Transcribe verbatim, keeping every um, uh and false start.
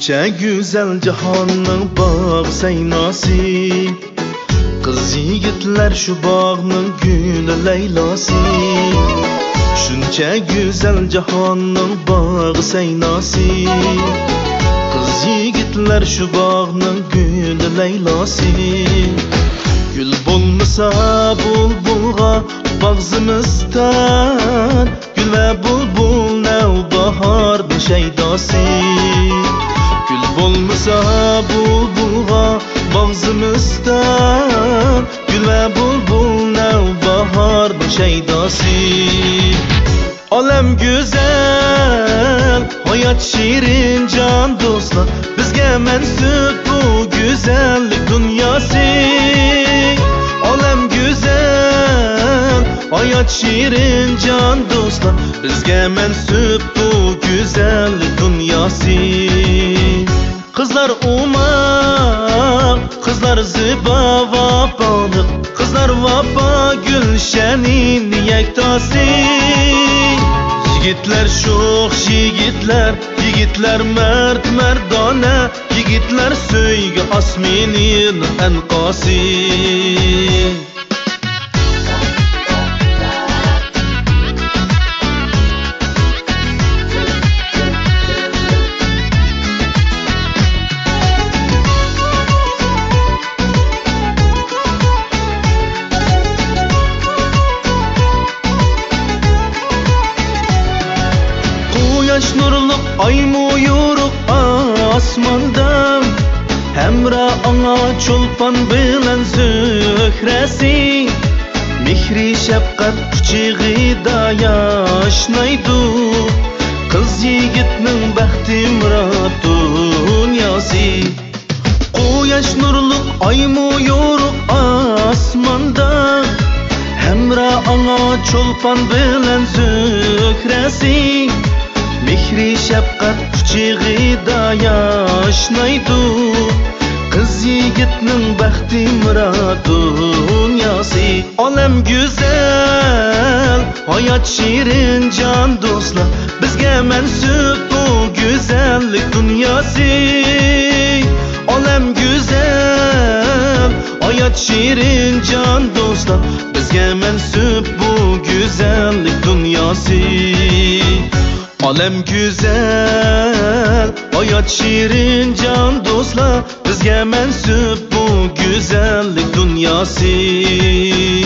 Şuncha güzel jahonning bog' saynosi, qiz yigitlar shu bog'ning guli laylosi. Şuncha güzel jahonning bog' saynosi, qiz yigitlar shu bog'ning guli laylosi. Gül bo'lmasa bulbulga bag'zimizdan, gul va bulbul navbahor shaydosi. Gül bo'lmasa bulbulga bag'zimizdan, gul va bulbul navbahor shaydosi. Olam güzel, hayat şirin can dostlar, bizga mansub bu güzellik dünyası. Olam güzel, hayat şirin can dostlar, bizga mansub bu güzellik dünyası. Kızlar umaq, kızlar ziba vafalı, kızlar vafa gülşenin yektası. Yigitler şox yigitler, yigitler mert merdane, yigitler söygü asminin enqası. Yaş nurluk ay mu yoruk asmandan, hemra ana çolpan bilen zöhresi. Mihri şefkat kuchig'ida yashnaydu, qiz yigitning baxti murod dunyosi. Quyosh nurluk ay mu yoruk asmandan, hemra ana çolpan bilen zöhresi. Mihri şefkat kuchig'ida yashnaydu, qiz yigitning baxti murod dunyosi. Olam güzel, hayat şirin can dostlar, bizga mansub bu güzellik dünyası. Olam güzel, hayat şirin can dostlar, bizga mansub bu güzellik dünyası. Alem güzel, hayat şirin can dostlar, bizga mansub bu güzellik dünyası.